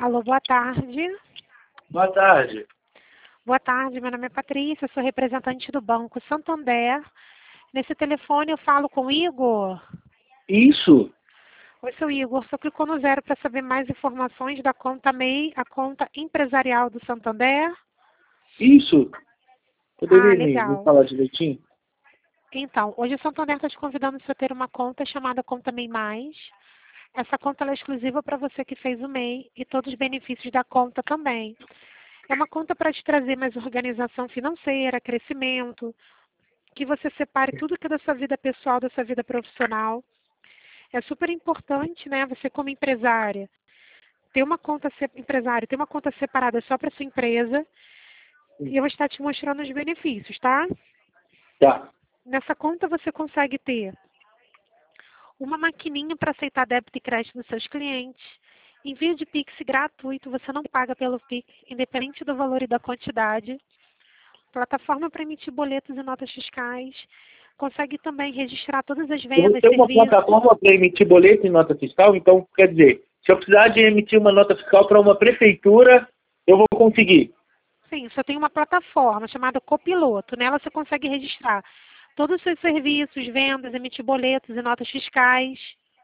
Alô, boa tarde. Boa tarde. Boa tarde, meu nome é Patrícia, sou representante do Banco Santander. Nesse telefone eu falo com o Igor. Isso. Oi, seu Igor, só clicou no 0 para saber mais informações da conta MEI, a conta empresarial do Santander. Isso. Ah, Poderia me legal. falar direitinho? Então, hoje o Santander está te convidando para ter uma conta chamada Conta MEI Mais. Essa conta ela é exclusiva para você que fez o MEI e todos os benefícios da conta também. É uma conta para te trazer mais organização financeira, crescimento, que você separe tudo que é da sua vida pessoal, da sua vida profissional. É super importante, né, você como empresária, ter uma conta empresário, ter uma conta separada só para sua empresa, e eu vou estar te mostrando os benefícios, tá? Tá. Nessa conta você consegue ter uma maquininha para aceitar débito e crédito dos seus clientes, envio de Pix gratuito, você não paga pelo Pix, independente do valor e da quantidade. Plataforma para emitir boletos e notas fiscais. Consegue também registrar todas as Eu vou vendas, ter uma serviços. plataforma para emitir boleto e nota fiscal, então, quer dizer, se eu precisar de emitir uma nota fiscal para uma prefeitura, eu vou conseguir. Sim, você tem uma plataforma chamada Copiloto. Nela você consegue registrar todos os seus serviços, vendas, emitir boletos e notas fiscais.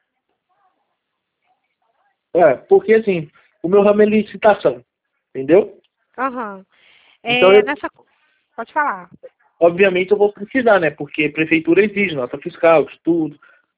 Porque assim, o meu ramo é licitação, entendeu? Aham. Então, Pode falar. obviamente, eu vou precisar, né? Porque prefeitura exige nota fiscal, tudo.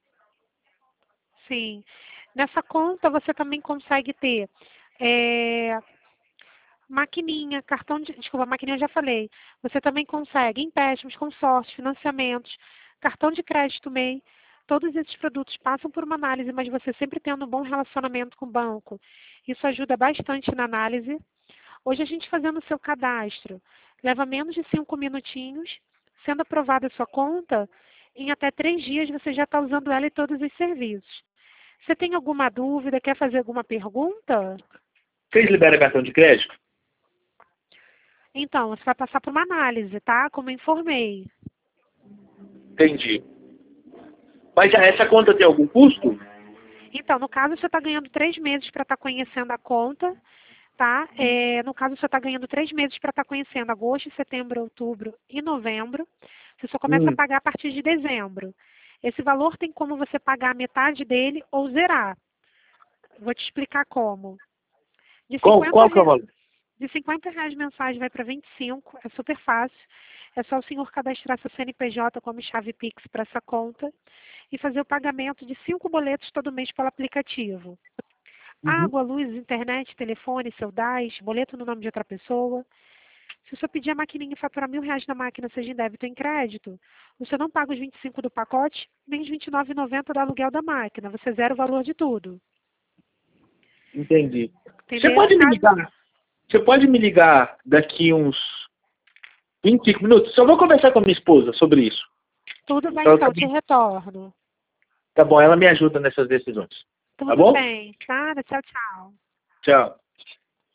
Sim. Nessa conta você também consegue ter é, maquininha, desculpa, maquininha eu já falei. Você também consegue empréstimos, consórcios, financiamentos, cartão de crédito MEI. Todos esses produtos passam por uma análise, mas você sempre tendo um bom relacionamento com o banco. Isso ajuda bastante na análise. Hoje a gente fazendo o seu cadastro, leva menos de 5 minutinhos. Sendo aprovada a sua conta, em até 3 dias você já está usando ela e todos os serviços. Você tem alguma dúvida, quer fazer alguma pergunta? Vocês liberam cartão de crédito? Então, você vai passar por uma análise, tá? Como eu informei. Entendi. Mas essa conta tem algum custo? Então, no caso, você está ganhando 3 meses para estar conhecendo a conta, tá? No caso, você está ganhando 3 meses para estar conhecendo agosto, setembro, outubro e novembro. Você só começa a Hum. pagar a partir de dezembro. Esse valor tem como você pagar a metade dele ou zerar. Vou te explicar como. De Qual que é o valor? De R$ 50 mensais vai para 25, é super fácil. É só o senhor cadastrar seu CNPJ como chave Pix para essa conta e fazer o pagamento de 5 boletos todo mês pelo aplicativo. Uhum. Água, luz, internet, telefone, seu DAS, boleto no nome de outra pessoa. Se o senhor pedir a maquininha e faturar R$ 1.000 na máquina, seja em débito ou em crédito, você não paga os 25 do pacote, nem os R$ 29,90 do aluguel da máquina. Você zera o valor de tudo. Entendi. Você Entendeu? pode me ligar? Você pode me ligar daqui uns 25 minutos? Só vou conversar com a minha esposa sobre isso. Tudo bem, Ela então, te também. retorno. Tá bom, ela me ajuda nessas decisões. Tá Tudo bom? bem. Nada, tchau, tchau. Tchau.